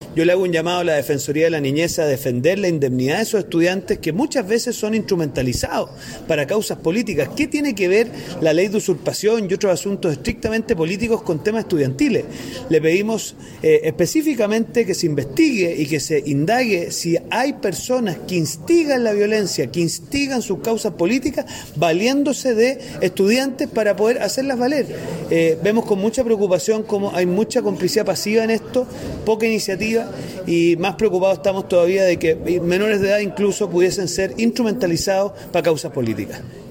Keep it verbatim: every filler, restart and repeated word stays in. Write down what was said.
Yo le hago un llamado a la Defensoría de la Niñez a defender la indemnidad de esos estudiantes que muchas veces son instrumentalizados para causas políticas. ¿Qué tiene que ver la ley de usurpación y otros asuntos estrictamente políticos con temas estudiantiles? Le pedimos eh, específicamente que se investigue y que se indague si hay personas que instigan la violencia, que instigan sus causas políticas, valiéndose de estudiantes para poder hacerlas valer. Eh, vemos con mucha preocupación cómo hay mucha complicidad pasiva en esto, poca iniciativa, y más preocupados estamos todavía de que menores de edad incluso pudiesen ser instrumentalizados para causas políticas.